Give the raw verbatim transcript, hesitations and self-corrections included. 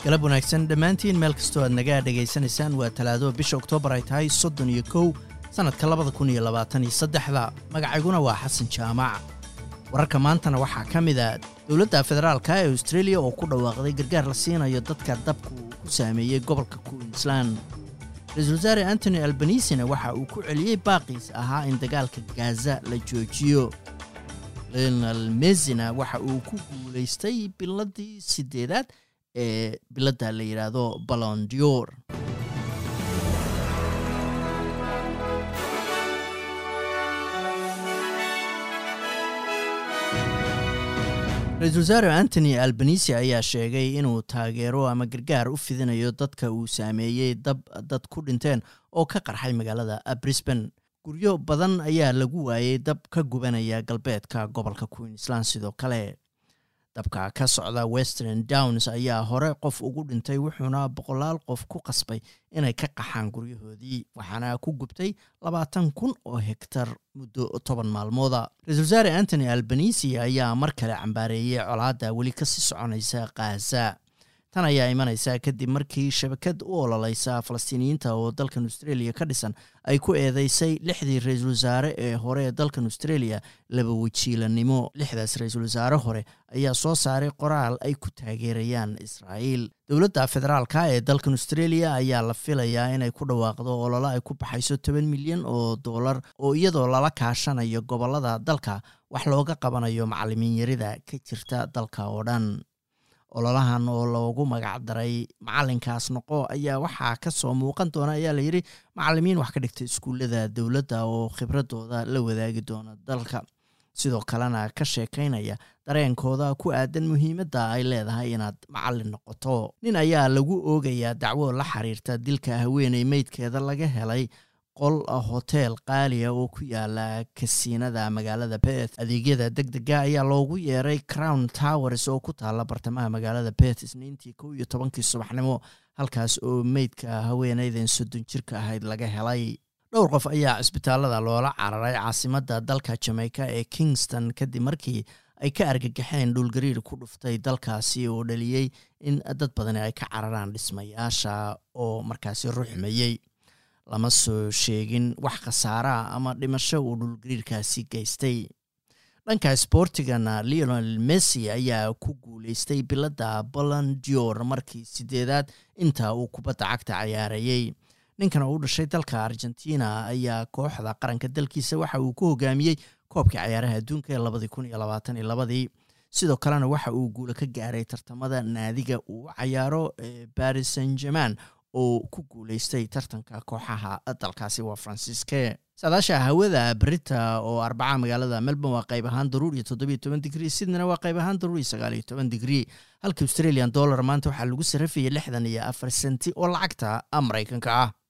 galab wanaagsan dhammaantiin meel kastoo aad naga dhageysanaysaan waa talaado bisha Oktoobar ay tahay soddon iyo kow sanadka labada kun iyo labaatan iyo saddex magacayguna waa Xasan Jaamac wararka maantana waxaa ka mid ah dawladda federaalka ee Australia oo ku dhawaaqday gargaar la siinayo dadka dabku ku saameeyay gobolka Queensland Ra'iisul Wasaare Anthony Albanese waxa uu ku celiyay baaqiis ahaa in dagaalka Gaza la joojiyo Lionel Messi waxa uu ku guuleystay biladii sideedaad ee bilada la yiraahdo Ballon d'Or Ra'iisul Wasaare Anthony Albanese ayaa sheegay inuu taageero ama gargaar u fidinayo dadka uu saameeyay dab dad ku dhinteen oo ka qarxay magaalada Brisbane guryo badan ayaa lagu waayay dab ka gubanaya galbeedka gobolka Queensland sidoo kale dabka ka socda Western Downs ayaa hore qof ugu dhintay wuxuuna boqolaal qof ku qasbay inay ka qaxaan guryahoodii waxaana ku gubtay labaatan kun oo hektar muddo toban maalmooda Ra'iisul Wasaare Anthony Albanese ayaa mar kale cambaareeyay colaadda weli ka sii soconaysa Gaza tan ayaa imanaysa kadib markii shabakad u ololeysa Falastiiniyiinta oo dalkan Australia ka dhisan ay ku eedeysay lixdii ra'iisul wasaare ee hore ee dalkan Australia laba wajiilanimo lixdaas ra'iisul wasaare hore ayaa soo saaray qoraal ay ku taageerayaan Israa'iil dawladda federaalka ee dalkan Australia ayaa la filayaa inay ku dhawaaqdo olole ay ku baxayso toban milyan oo dollar oo iyadoo lala kaashanayo gobolada dalka wax looga qabanayo macallimiin yarida ka jirta dalka oo dhan ololahan oo loogu magac daray macalinkaas noqo ayaa waxaa ka soo muuqan doona ayaa la yiri macallimiin wax ka dhigtay iskuulada dawladda oo khibradooda la wadaagi doona dalka sidoo kalena ka sheekaynaya dareenkooda ku aadan muhiimadda ay leedahay inaad macallin noqoto nin ayaa lagu oogayaa dacwo la xiriirta dilka haweeney meydkeeda laga helay qol hotel qaali ah oo ku yaala kasiinada magaalada Perth adeegyada degdega ayaa loogu yeeray Crown Towers oo ku taala bartamaha magaalada Perth isniintii kow iyo tobankii subaxnimo halkaas oo meydka haweeneydan soddon jirka ahayd laga helay dhowr qof ayaa isbitaalada loola cararay caasimadda dalka Jamaica ee Kingston kadib markii ay ka argagaxeen dhulgariir ku dhuftay dalkaasi oo dhaliyay in dad badan ay ka cararaan dhismayaasha oo markaasi ruxmayay lama soo sheegin wax khasaara ama dhimasho uu dhulgariirkaasi geystay dhanka sportigana Lionel Messi ayaa ku guuleystay bilada Ballon d'Or markii sideedaad inta uu kubadda cagta ciyaarayay ninkan oo u dhashay dalka Argentina ayaa kooxda qaranka dalkiisa waxa uu ku hogaamiyay koobka ciyaaraha adduunka ee laba kun iyo labaatan iyo laba sidoo kalena waxa uu guul ka gaaray tartamada naadiga uu ciyaaro Paris Saint-Germain oo ku guuleystay tartanka kooxaha dalkaasi waa Francisque saadaasha hawada Brita oo arbaca magaalada Melbourne waa qayb ahaan daruuri toddoba iyo toban digrii Sydney waa qayb ahaan daruuri sagaal iyo toban digrii halka Australian dollar maanta waxa lagu sarrifayay lixdan iyo afar senti oo lacagta Mareykanka ah